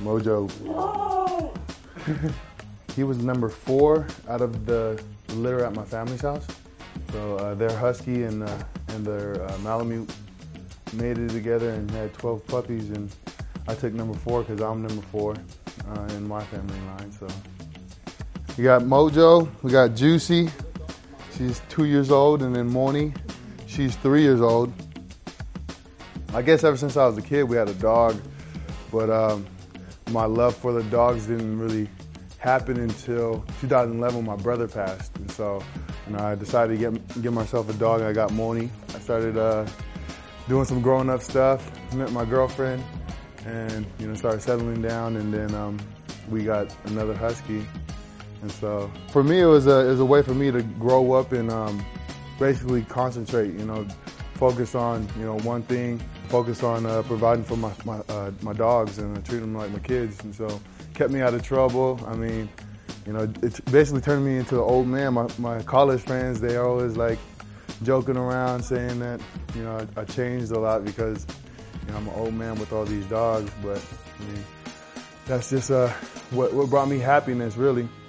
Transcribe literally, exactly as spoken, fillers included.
Mojo. He was number four out of the litter at my family's house. So uh, their husky and uh, and their uh, Malamute mated together and had twelve puppies, and I took number four because I'm number four uh, in my family line. So we got Mojo, we got Juicy. She's two years old, and then Moni, she's three years old. I guess ever since I was a kid, we had a dog, but um, my love for the dogs didn't really happen until two thousand eleven when my brother passed. And so you know, I decided to get, get myself a dog. I got Moni. I started uh, doing some growing up stuff, met my girlfriend, and you know, started settling down, and then um, we got another husky. And so for me, it was a, it was a way for me to grow up and um, basically concentrate, you know, focus on, you know, one thing, focus on uh, providing for my, my, uh, my dogs and uh, treat them like my kids. And so kept me out of trouble. I mean, you know, it basically turned me into an old man. My, my college friends, they are always like joking around saying that, you know, I, I changed a lot because, you know, I'm an old man with all these dogs. But I mean, that's just uh, what, what brought me happiness, really.